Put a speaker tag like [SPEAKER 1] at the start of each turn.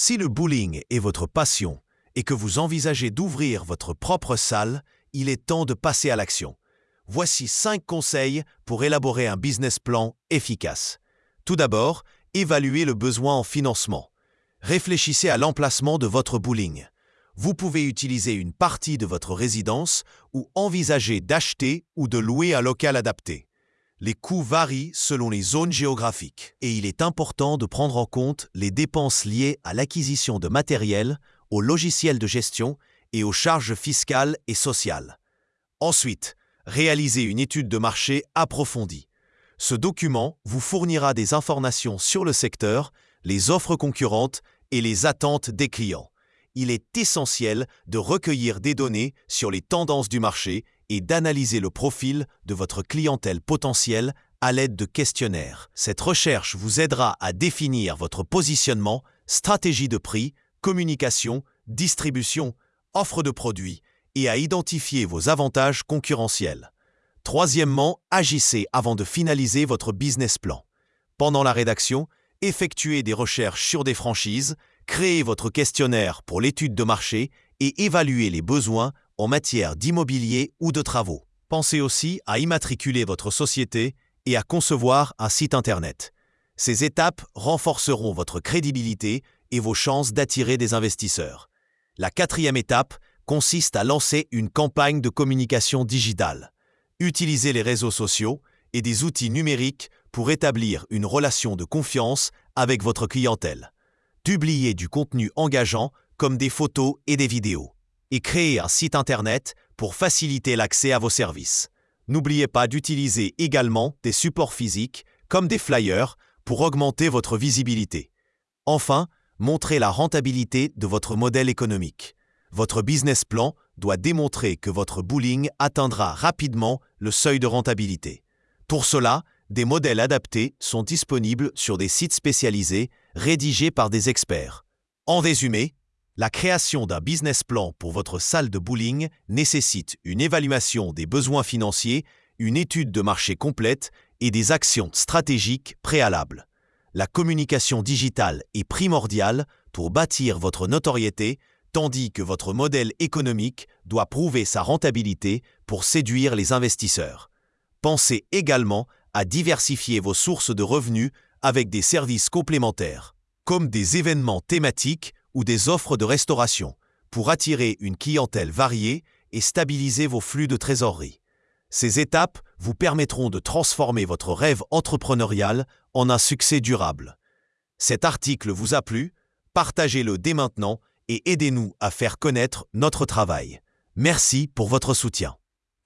[SPEAKER 1] Si le bowling est votre passion et que vous envisagez d'ouvrir votre propre salle, il est temps de passer à l'action. Voici 5 conseils pour élaborer un business plan efficace. Tout d'abord, évaluez le besoin en financement. Réfléchissez à l'emplacement de votre bowling. Vous pouvez utiliser une partie de votre résidence ou envisager d'acheter ou de louer un local adapté. Les coûts varient selon les zones géographiques et il est important de prendre en compte les dépenses liées à l'acquisition de matériel, aux logiciels de gestion et aux charges fiscales et sociales. Ensuite, réalisez une étude de marché approfondie. Ce document vous fournira des informations sur le secteur, les offres concurrentes et les attentes des clients. Il est essentiel de recueillir des données sur les tendances du marché et d'analyser le profil de votre clientèle potentielle à l'aide de questionnaires. Cette recherche vous aidera à définir votre positionnement, stratégie de prix, communication, distribution, offre de produits et à identifier vos avantages concurrentiels. Troisièmement, agissez avant de finaliser votre business plan. Pendant la rédaction, effectuez des recherches sur des franchises, créez votre questionnaire pour l'étude de marché et évaluez les besoins en matière d'immobilier ou de travaux. Pensez aussi à immatriculer votre société et à concevoir un site Internet. Ces étapes renforceront votre crédibilité et vos chances d'attirer des investisseurs. La 4e étape consiste à lancer une campagne de communication digitale. Utilisez les réseaux sociaux et des outils numériques pour établir une relation de confiance avec votre clientèle. Publiez du contenu engageant comme des photos et des vidéos. Et créez un site Internet pour faciliter l'accès à vos services. N'oubliez pas d'utiliser également des supports physiques comme des flyers pour augmenter votre visibilité. Enfin, montrez la rentabilité de votre modèle économique. Votre business plan doit démontrer que votre bowling atteindra rapidement le seuil de rentabilité. Pour cela, des modèles adaptés sont disponibles sur des sites spécialisés rédigés par des experts. En résumé, la création d'un business plan pour votre salle de bowling nécessite une évaluation des besoins financiers, une étude de marché complète et des actions stratégiques préalables. La communication digitale est primordiale pour bâtir votre notoriété, tandis que votre modèle économique doit prouver sa rentabilité pour séduire les investisseurs. Pensez également à diversifier vos sources de revenus avec des services complémentaires, comme des événements thématiques ou des offres de restauration, pour attirer une clientèle variée et stabiliser vos flux de trésorerie. Ces étapes vous permettront de transformer votre rêve entrepreneurial en un succès durable. Cet article vous a plu? Partagez-le dès maintenant et aidez-nous à faire connaître notre travail. Merci pour votre soutien.